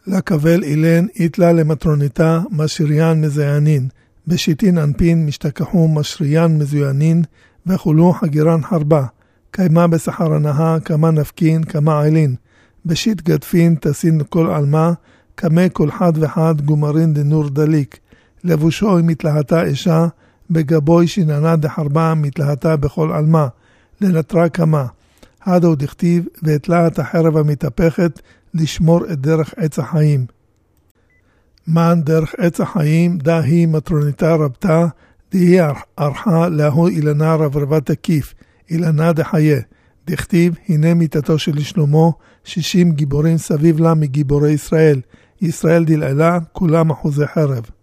לקבל אילן איתלה למטרוניתה משריין מזיינין, בשיטין אנפין משתכחו משריין מזוינין, וכולו חגירן חרבה, קיימה בסחר הנאה, כמה נפקין, כמה עילין, בשיט גדפין תסין כל עלמה, כמה כל חד וחד גומרין דנור דליק, לבושו מתלהתה אישה, בגבוי שיננה דחרבה מתלהתה בכל עלמה, לנטרה כמה, הדו דכתיב, והתלהת החרב המתהפכת, לשמור את דרך עץ החיים. מן דרך עץ החיים, דה היא מטרוניתה רבתה, דהי ערכה להוא אילנה רברבה תקיף, אילנה דחיה, דכתיב, הנה מיתתו של שלמה, 60 גיבורים סביב לה מגיבורי ישראל, ישראל דלעלה, כולם אחוזי חרב.